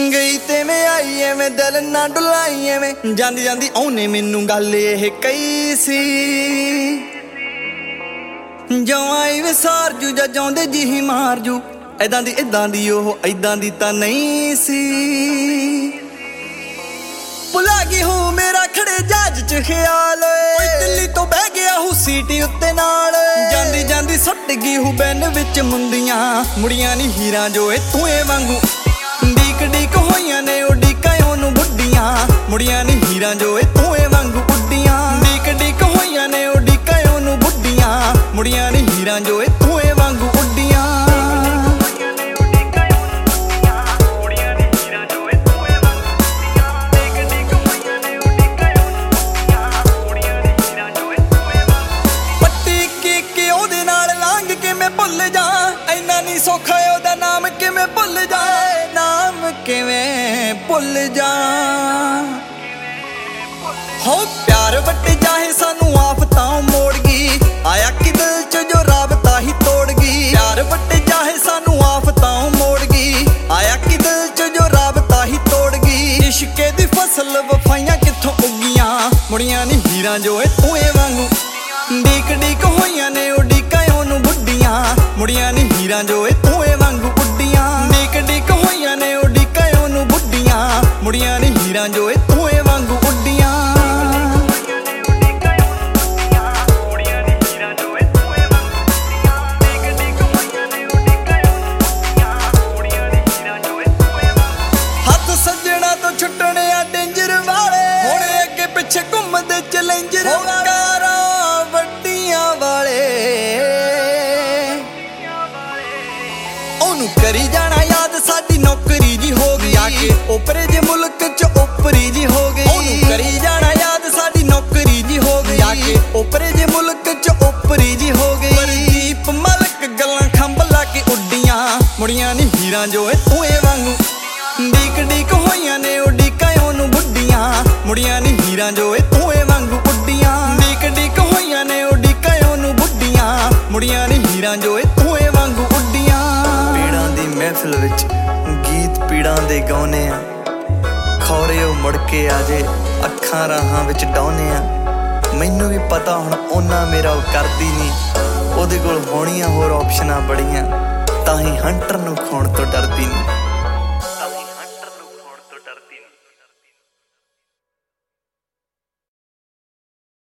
गई ते मैं आई एवें दिल ना डुलाई एवें जांदी जांदी औने मैनू गल इह कही सी जो आई वे सार जू जा जांदे जी ही मार जू इदां दी ओह इदां दी तां नहीं सी भुला गई हूँ मेरा खड़े जहाज च ख्याल दिल्ली तो बह गया हूँ सीटी उत्ते नाल जांदी जांदी सुट गई हूँ बैन विच मुंदियां मुड़ियां नी हीरां जो तू वांगू ਡੀਕ ਡੀਕ ਹੋਈਆਂ ਨੇ ਉਡੀਕਾਂ ਉਹਨੂੰ ਬੁੱਢੀਆਂ ਮੁੜੀਆਂ ਨੀ ਹੀਰਾਂ ਜੋ ਤੂੰ ਵਾਂਗੂ ਉੱਡੀਆਂ ਡੀਕ ਡੀਕ ਹੋਈਆਂ ਨੇ ਉਡੀਕਾਂ ਉਹਨੂੰ ਬੁੱਢੀਆਂ ਮੁੜੀਆਂ ਨੀ ਹੀਰਾਂ ਜੋ ਤੂੰ ਵਾਂਗੂ ਉੱਡੀਆਂ ਪੱਟੀ ਕੀ ਉਹਦੇ ਨਾਲ ਲੰਘ ਕੇ ਮੈਂ ਭੁੱਲ ਜਾ ਇੰਨਾ ਨਹੀਂ ਸੌਖਾ ਉਹਦਾ ਨਾਮ ਕਿਵੇਂ ਭੁੱਲ ਜਾ किवें भुल जा हो प्यार वट जाए सानू आफतां मोड़ गई आया कि दिल च जो राबता ही तोड़ गई प्यार वट जाए सानू आफतां मोड़ गई आया कि दिल च जो राबता ही तोड़ गई इश्के दी फसल वफाइयां कित्थों उगियां मुड़ियां नी हीरां जो तू वांगू ਡੀਕ ਡੀਕ होइयां ने उडीकां ओनू बुड्डियां मुड़ियां नी हीरां जो तू वांगू उड्डियां ਡੀਕ ਡੀਕ होइयां ने उडीकां ओनू बुड्डियां मुड़ियां नी हीरां जो तू वांगू उड्डियां हथ सज्जणा तो छुट्टने आ डेंजर वाले हुण अगे पिछे घुमदे चैलेंजर करी जाना याद साडी नौकरी जी हो गई आके ओपरे जे मुल्क च ओपरी जी हो गई करी जाना याद साडी नौकरी जी हो गई आके ओपरे जे मुल्क च ओपरी जी हो गई प्रदीप मलक गल्लां खंभ ला के उड्डियां मुड़ियां नी हीरां जो तू वांगू ਡੀਕ ਡੀਕ होइयां ने उडीकां ओनू बुड्डियां मुड़ियां नी हीरां जो तू वांगू उड्डियां ਡੀਕ ਡੀਕ होइयां ने उडीकां ओनू बुड्डियां मुड़ियां नी हीरां जो तू वांगू उड्डियां महफिल विच गीत पीड़ां दे गाउने आ खौरे ओ मुड़ के आ जे अखां राहां विच डाउने आ मैनू भी पता हुण ओना मेरा ओ करदी नहीं ओदे कोल होणीਆਂ ਹੋਰ ਆਪਸ਼ਨਾਂ बड़ियां तां ही हंटर नूं खोण तो डरदी नहीं।